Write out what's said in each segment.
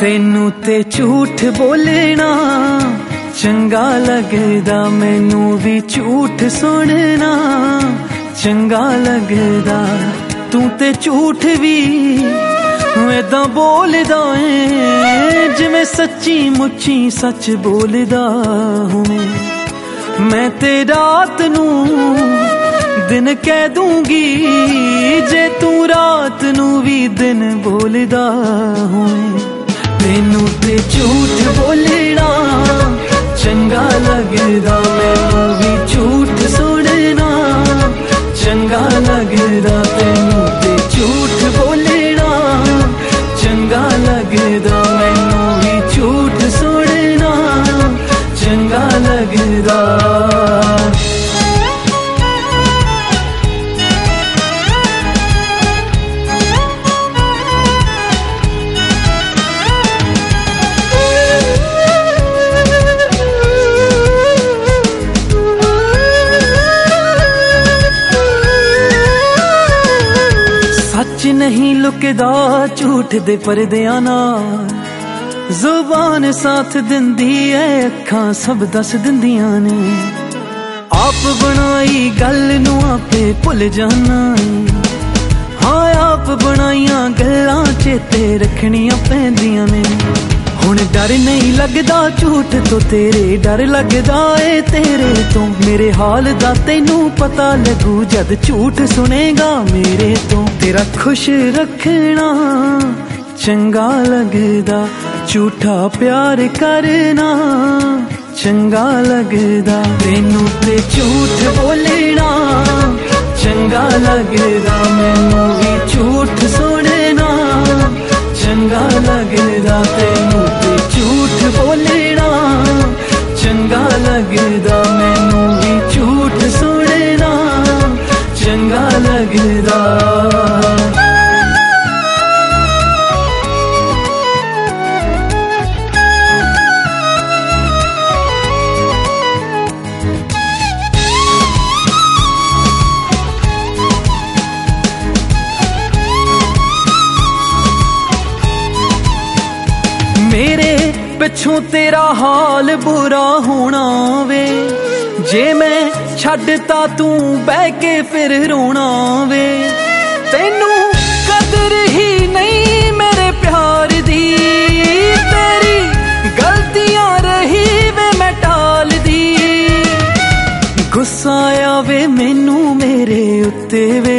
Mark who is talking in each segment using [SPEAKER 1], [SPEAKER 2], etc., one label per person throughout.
[SPEAKER 1] तेनू ते झूठ बोलना चंगा लगदा, मैनू भी झूठ सुनना चंगा लगदा। तू ते झूठ भी ऐदां बोलदा है जिवें सच्ची मुच्ची सच बोलदा होवे। मैं ते रात नू दिन कह दूंगी जे तू रात नू भी दिन बोलदा होवे। तेनू ते झूठ बोलना चंगा लगदा, मैनू भी झूठ सुनना चंगा लगदा। तेनू ते झूठ बोलना चंगा लगदा, मैनू भी झूठ सुनना चंगा लगदा। सच नहीं लुकदा झूठ दे परदियां नाल, जुबान साथ दिंदी है अखां सब दस दिंदियां ने। आप बनाई गल नू आपे भुल जाना, हाँ आप बनाइयां गल्लां चेते रखनियां पैंदियां ने। हुण डर नहीं लगदा झूठ तो तेरे डर लगदा ए तेरे तो। मेरे हाल दा तैनू पता लगू जद झूठ सुनेगा मेरे तो। तेरा खुश रखना चंगा लगदा, झूठा प्यार करना चंगा लगदा। तैनू ते झूठ बोलना चंगा लगदा, मैनू भी झूठ सुनना चंगा लगदा। तैनू ते झूठ बोलना चंगा लगदा, मैनू भी झूठ सुनना चंगा लगदा। मेरे पिछों तेरा हाल बुरा होना वे, जे मैं छड्डता तू बह के फिर रोना वे। तैनू कदर ही नहीं मेरे प्यार दी, तेरी गलतियां रही वे मैं टाल दी। गुस्सा आवे मैनू मेरे उत्ते वे,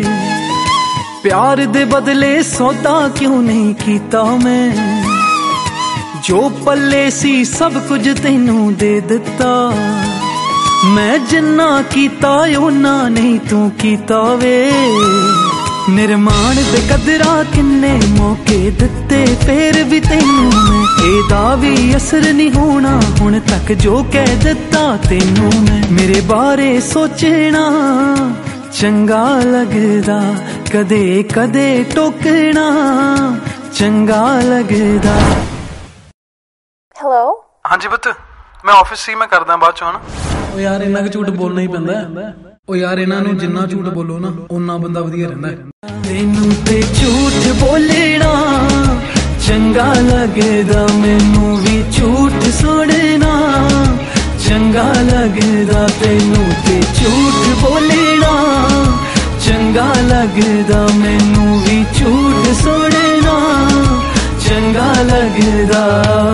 [SPEAKER 1] प्यार दे बदले सौदा क्यों नहीं कीता मैं। जो पल्ले सी सब कुछ तैनू दे दिता, मैं जिन्ना कीता उन्ना नहीं तू कीता वे। निर्माण दे कदरा किन्ने मौके दिते फिर भी तैनू मैं, एदा भी असर नहीं होना हुण तक जो कह दिता तैनू मैं। मेरे बारे सोचना चंगा लगदा, कदे कदे टोकना चंगा लगदा।
[SPEAKER 2] हेलो
[SPEAKER 3] हाँ जी पुत्त, मैं ऑफिस से ही मैं करदा बाद चों ना।
[SPEAKER 4] ओ यार इन्ना क झूठ बोलना ही पैंदा है। ओ यार इन्हां नूं जिन्ना झूठ बोलो ना उन्ना बंदा वधिया रहिंदा है।
[SPEAKER 1] तैनू ते झूठ बोलना चंगा लगदा, मैनू भी झूठ सुनना चंगा लगदा। तैनू ते झूठ बोलना चंगा लगदा, मैनू भी झूठ सुनना चंगा लगदा।